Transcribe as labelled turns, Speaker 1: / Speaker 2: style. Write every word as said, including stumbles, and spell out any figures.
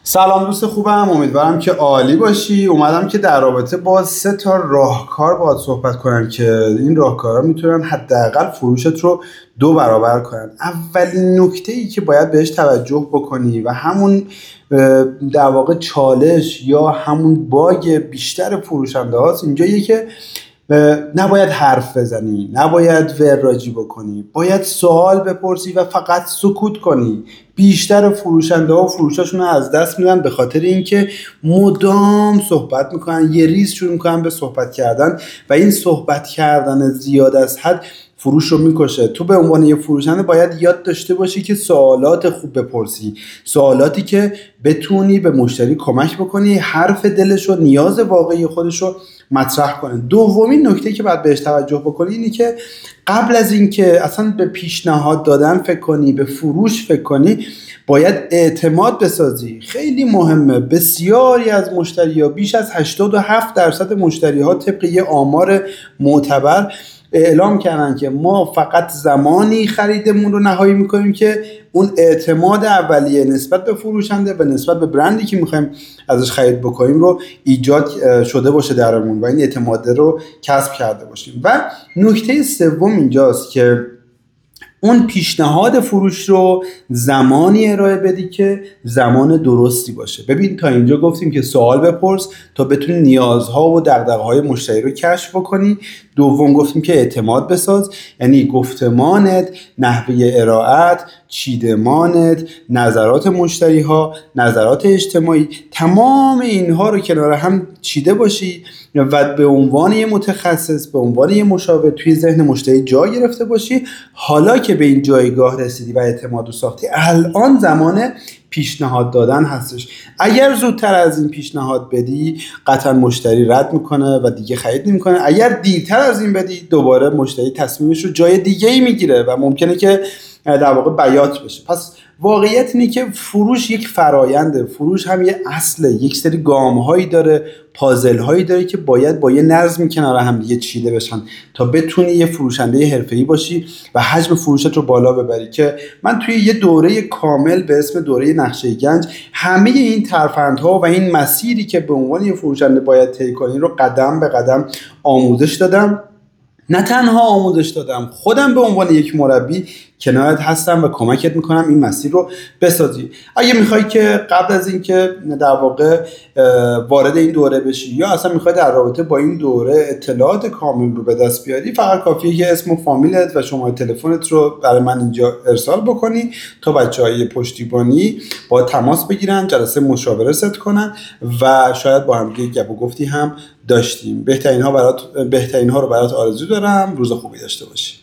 Speaker 1: سلام دوست خوبم، امیدوارم که عالی باشی. اومدم که در رابطه با سه تا راهکار باهات صحبت کنم که این راهکارها میتونن حداقل فروشت رو دو برابر کنن. اولین نکته ای که باید بهش توجه بکنی و همون اه، در واقع چالش یا همون باگ بیشتر فروشنده هاست اینجاییه که نباید حرف بزنی، نباید وراجی بکنی، باید سوال بپرسی و فقط سکوت کنی. بیشتر فروشنده ها فروشاشون رو از دست میدن به خاطر اینکه مدام صحبت میکنن، یه ریز شروع میکنن به صحبت کردن و این صحبت کردن زیاد از حد فروش رو میکشه. تو به عنوان یه فروشنده باید یاد داشته باشی که سوالات خوب بپرسی، سوالاتی که بتونی به مشتری کمک بکنی حرف دلش و نیاز واقعی خودش رو مطرح کنه. دومین نکته که باید بهش توجه بکنی اینه که قبل از اینکه اصلا به پیشنهاد دادن فکر کنی، به فروش فکر کنی، باید اعتماد بسازی. خیلی مهمه. بسیاری از مشتری‌ها، بیش از هشتاد و هفت درصد مشتری‌ها طبق یه آمار معتبر اعلام کردن که ما فقط زمانی خریدمون رو نهایی میکنیم که اون اعتماد اولیه نسبت به فروشنده و نسبت به برندی که میخوایم ازش خرید بکنیم رو ایجاد شده باشه درمون و این اعتماد رو کسب کرده باشیم. و نکته سوم اینجاست که اون پیشنهاد فروش رو زمانی ارائه بدی که زمان درستی باشه. ببین تا اینجا گفتیم که سوال بپرس تا بتونی نیازها و دغدغه‌های مشتری رو کشف بکنی. دوم گفتیم که اعتماد بساز، یعنی گفتمانت، نحوه ارائهت، چیدمانت، نظرات مشتری ها، نظرات اجتماعی، تمام اینها رو کنار هم چیده باشی و به عنوان یه متخصص، به عنوان یه مشاور توی ذهن مشتری جا گرفته باشی. حالا که به این جایگاه رسیدی و اعتماد رو ساختی، الان زمان پیشنهاد دادن هستش. اگر زودتر از این پیشنهاد بدی قطعا مشتری رد میکنه و دیگه خرید نمیکنه. اگر دیرتر از این بدی دوباره مشتری تصمیمش رو جای دیگه ای میگیره و ممکنه که در واقع بیات بشه. پس واقعیت اینه که فروش یک فراینده، فروش هم یه اصله، یک سری گام هایی داره، پازل هایی داره که باید با یه نظمی کنار هم دیگه چیده بشن تا بتونی یه فروشنده حرفه‌ای باشی و حجم فروشت رو بالا ببری. که من توی یه دوره کامل به اسم دوره نقشه گنج همه این ترفندها و این مسیری که به عنوان یه فروشنده باید طی کنی رو قدم به قدم آموزش دادم. نه تنها آموزش دادم، خودم به عنوان یک مربی کنارت هستم و کمکت میکنم این مسیر رو بسازی. اگه میخوای که قبل از اینکه در واقع وارد این دوره بشی یا اصلا میخوای در رابطه با این دوره اطلاعات کامل رو به دست بیاری، فقط کافیه که اسم و فامیلت و شماره تلفنت رو برای من اینجا ارسال بکنی تا بچهای پشتیبانی با تماس بگیرن، جلسه مشاوره ست کنن و شاید با هم دیگه گپ و گفتی هم داشتیم. بهترین ها برات بهترین ها رو برات آرزو دارم. روز خوبی داشته باشی.